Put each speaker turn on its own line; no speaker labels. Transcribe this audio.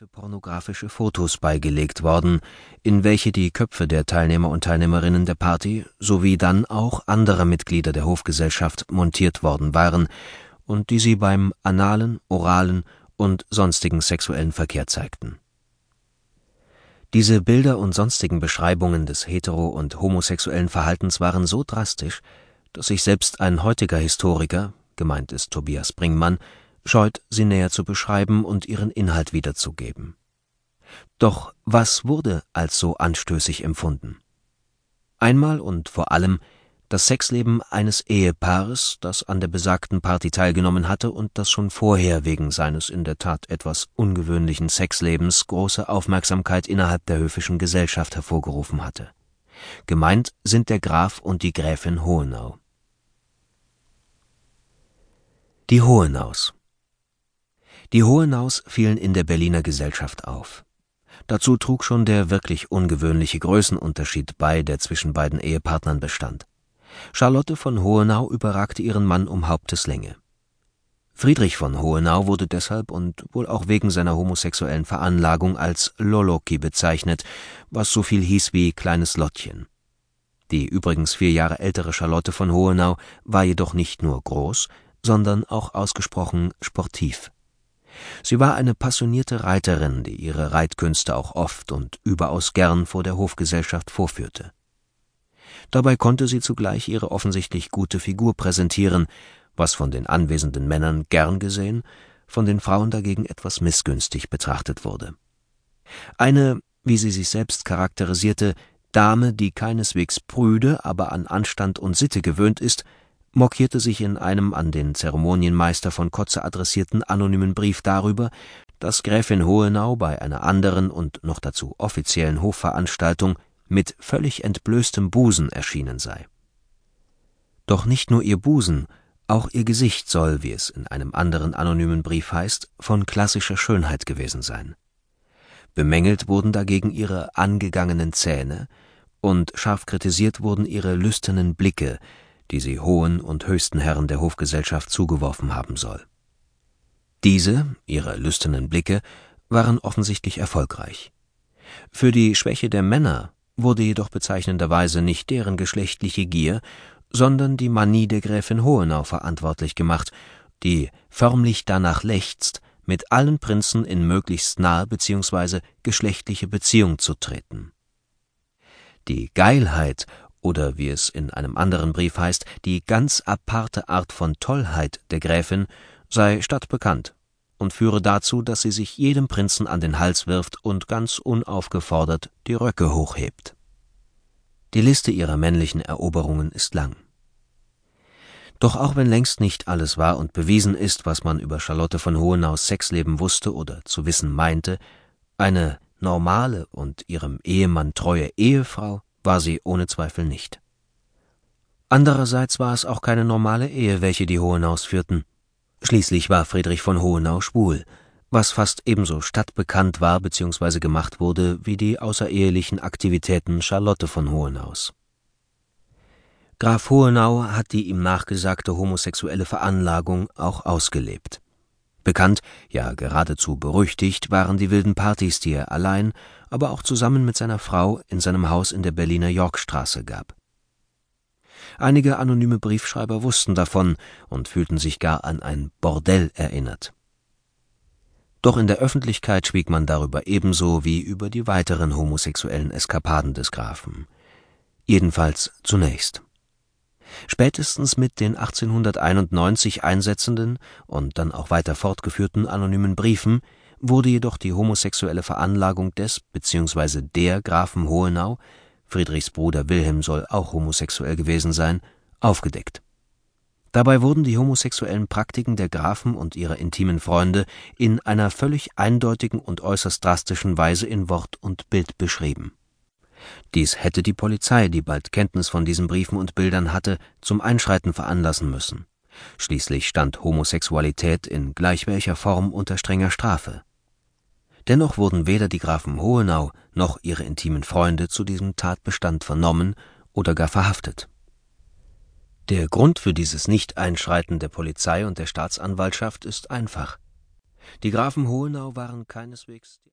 Briefe pornografische Fotos beigelegt worden, in welche die Köpfe der Teilnehmer und Teilnehmerinnen der Party sowie dann auch anderer Mitglieder der Hofgesellschaft montiert worden waren und die sie beim analen, oralen und sonstigen sexuellen Verkehr zeigten. Diese Bilder und sonstigen Beschreibungen des hetero- und homosexuellen Verhaltens waren so drastisch, dass sich selbst ein heutiger Historiker, gemeint ist Tobias Bringmann, scheut, sie näher zu beschreiben und ihren Inhalt wiederzugeben. Doch was wurde als so anstößig empfunden? Einmal und vor allem das Sexleben eines Ehepaares, das an der besagten Party teilgenommen hatte und das schon vorher wegen seines in der Tat etwas ungewöhnlichen Sexlebens große Aufmerksamkeit innerhalb der höfischen Gesellschaft hervorgerufen hatte. Gemeint sind der Graf und die Gräfin Hohenau. Die Hohenaus. Die Hohenaus fielen in der Berliner Gesellschaft auf. Dazu trug schon der wirklich ungewöhnliche Größenunterschied bei, der zwischen beiden Ehepartnern bestand. Charlotte von Hohenau überragte ihren Mann um Haupteslänge. Friedrich von Hohenau wurde deshalb und wohl auch wegen seiner homosexuellen Veranlagung als Loloki bezeichnet, was so viel hieß wie kleines Lottchen. Die übrigens 4 Jahre ältere Charlotte von Hohenau war jedoch nicht nur groß, sondern auch ausgesprochen sportiv. Sie war eine passionierte Reiterin, die ihre Reitkünste auch oft und überaus gern vor der Hofgesellschaft vorführte. Dabei konnte sie zugleich ihre offensichtlich gute Figur präsentieren, was von den anwesenden Männern gern gesehen, von den Frauen dagegen etwas missgünstig betrachtet wurde. Eine, wie sie sich selbst charakterisierte, Dame, die keineswegs prüde, aber an Anstand und Sitte gewöhnt ist, mokierte sich in einem an den Zeremonienmeister von Kotze adressierten anonymen Brief darüber, dass Gräfin Hohenau bei einer anderen und noch dazu offiziellen Hofveranstaltung mit völlig entblößtem Busen erschienen sei. Doch nicht nur ihr Busen, auch ihr Gesicht soll, wie es in einem anderen anonymen Brief heißt, von klassischer Schönheit gewesen sein. Bemängelt wurden dagegen ihre angegangenen Zähne und scharf kritisiert wurden ihre lüsternen Blicke, die sie hohen und höchsten Herren der Hofgesellschaft zugeworfen haben soll. Diese, ihre lüsternen Blicke, waren offensichtlich erfolgreich. Für die Schwäche der Männer wurde jedoch bezeichnenderweise nicht deren geschlechtliche Gier, sondern die Manie der Gräfin Hohenau verantwortlich gemacht, die förmlich danach lechzt, mit allen Prinzen in möglichst nahe bzw. geschlechtliche Beziehung zu treten. Die Geilheit oder wie es in einem anderen Brief heißt, die ganz aparte Art von Tollheit der Gräfin sei stadtbekannt und führe dazu, dass sie sich jedem Prinzen an den Hals wirft und ganz unaufgefordert die Röcke hochhebt. Die Liste ihrer männlichen Eroberungen ist lang. Doch auch wenn längst nicht alles wahr und bewiesen ist, was man über Charlotte von Hohenaus Sexleben wusste oder zu wissen meinte, eine normale und ihrem Ehemann treue Ehefrau war sie ohne Zweifel nicht. Andererseits war es auch keine normale Ehe, welche die Hohenaus führten. Schließlich war Friedrich von Hohenau schwul, was fast ebenso stadtbekannt war bzw. gemacht wurde wie die außerehelichen Aktivitäten Charlotte von Hohenaus. Graf Hohenau hat die ihm nachgesagte homosexuelle Veranlagung auch ausgelebt. Bekannt, ja geradezu berüchtigt, waren die wilden Partys, die er allein, aber auch zusammen mit seiner Frau in seinem Haus in der Berliner Yorckstraße gab. Einige anonyme Briefschreiber wussten davon und fühlten sich gar an ein Bordell erinnert. Doch in der Öffentlichkeit schwieg man darüber ebenso wie über die weiteren homosexuellen Eskapaden des Grafen. Jedenfalls zunächst. Spätestens mit den 1891 einsetzenden und dann auch weiter fortgeführten anonymen Briefen wurde jedoch die homosexuelle Veranlagung des bzw. der Grafen Hohenau, Friedrichs Bruder Wilhelm soll auch homosexuell gewesen sein, aufgedeckt. Dabei wurden die homosexuellen Praktiken der Grafen und ihrer intimen Freunde in einer völlig eindeutigen und äußerst drastischen Weise in Wort und Bild beschrieben. Dies hätte die Polizei, die bald Kenntnis von diesen Briefen und Bildern hatte, zum Einschreiten veranlassen müssen. Schließlich stand Homosexualität in gleich welcher Form unter strenger Strafe. Dennoch wurden weder die Grafen Hohenau noch ihre intimen Freunde zu diesem Tatbestand vernommen oder gar verhaftet. Der Grund für dieses Nicht-Einschreiten der Polizei und der Staatsanwaltschaft ist einfach. Die Grafen Hohenau waren keineswegs